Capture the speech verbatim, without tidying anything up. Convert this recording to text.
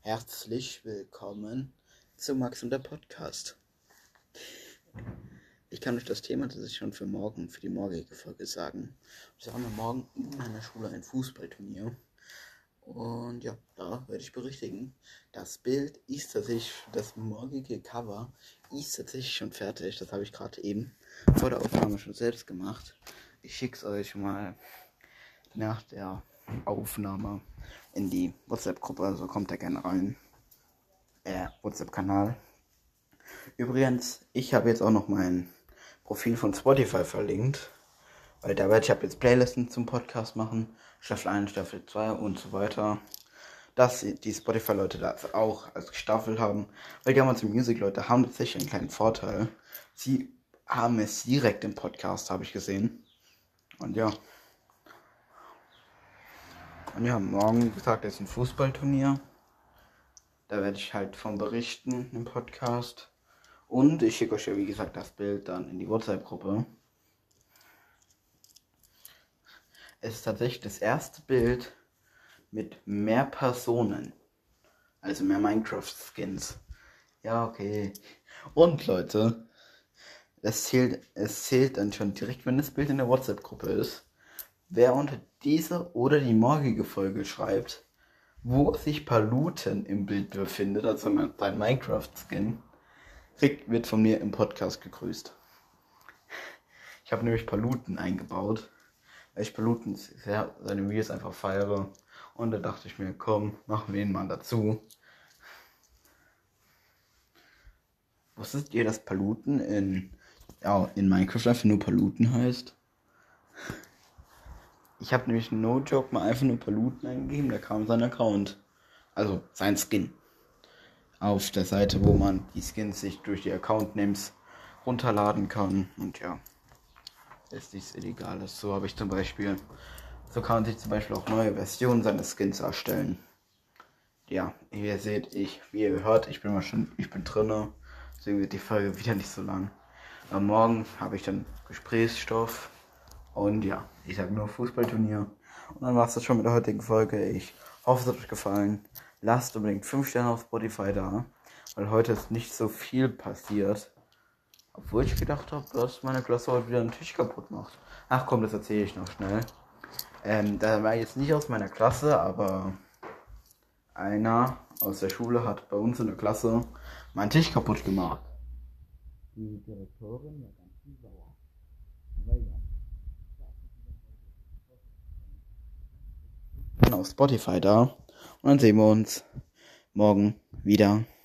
Herzlich willkommen zu Max und der Podcast. Ich kann euch das Thema, das ich schon für morgen, für die morgige Folge sagen. Wir haben morgen in meiner Schule ein Fußballturnier. Und ja, da werde ich berichtigen. Das Bild ist tatsächlich, das morgige Cover ist tatsächlich schon fertig. Das habe ich gerade eben vor der Aufnahme schon selbst gemacht. Ich schicke es euch mal nach der Aufnahme in die WhatsApp-Gruppe, also kommt da gerne rein. Äh, WhatsApp-Kanal. Übrigens, ich habe jetzt auch noch mein Profil von Spotify verlinkt, weil da werde ich ab jetzt Playlisten zum Podcast machen, Staffel eins, Staffel zwei und so weiter. Dass die Spotify-Leute das auch als Staffel haben, weil die Amazon Music-Leute haben tatsächlich einen kleinen Vorteil. Sie haben es direkt im Podcast, habe ich gesehen. Und ja. Und ja, morgen, wie gesagt, ist ein Fußballturnier. Da werde ich halt von berichten im Podcast. Und ich schicke euch ja, wie gesagt, das Bild dann in die WhatsApp-Gruppe. Es ist tatsächlich das erste Bild mit mehr Personen. Also mehr Minecraft-Skins. Ja, okay. Und Leute, es zählt, es zählt dann schon direkt, wenn das Bild in der WhatsApp-Gruppe ist. Wer unter diese oder die morgige Folge schreibt, wo sich Paluten im Bild befindet, also sein Minecraft-Skin, kriegt, wird von mir im Podcast gegrüßt. Ich habe nämlich Paluten eingebaut, weil ich Paluten sehr, seine Videos einfach feiere. Und da dachte ich mir, komm, machen wir ihn mal dazu. Wusstet ihr, dass Paluten in, ja, in Minecraft einfach nur Paluten heißt? Ich habe nämlich no joke mal einfach nur Paluten eingegeben, da kam sein Account. Also sein Skin. Auf der Seite, wo man die Skins sich durch die Account-Names runterladen kann. Und ja, ist nichts Illegales. So habe ich zum Beispiel, so kann man sich zum Beispiel auch neue Versionen seines Skins erstellen. Ja, wie ihr seht, ich, wie ihr hört, ich bin mal schon, ich bin drinne. Deswegen wird die Folge wieder nicht so lang. Am Morgen habe ich dann Gesprächsstoff. Und ja, ich sage nur Fußballturnier. Und dann war es das schon mit der heutigen Folge. Ich hoffe, es hat euch gefallen. Lasst unbedingt fünf Sterne auf Spotify da. Weil heute ist nicht so viel passiert. Obwohl ich gedacht habe, dass meine Klasse heute wieder einen Tisch kaputt macht. Ach komm, das erzähle ich noch schnell. Ähm, da war jetzt nicht aus meiner Klasse, aber einer aus der Schule hat bei uns in der Klasse meinen Tisch kaputt gemacht. Die Direktorin war ganz schön sauer. Aber ja. Auf Spotify da. Und dann sehen wir uns morgen wieder.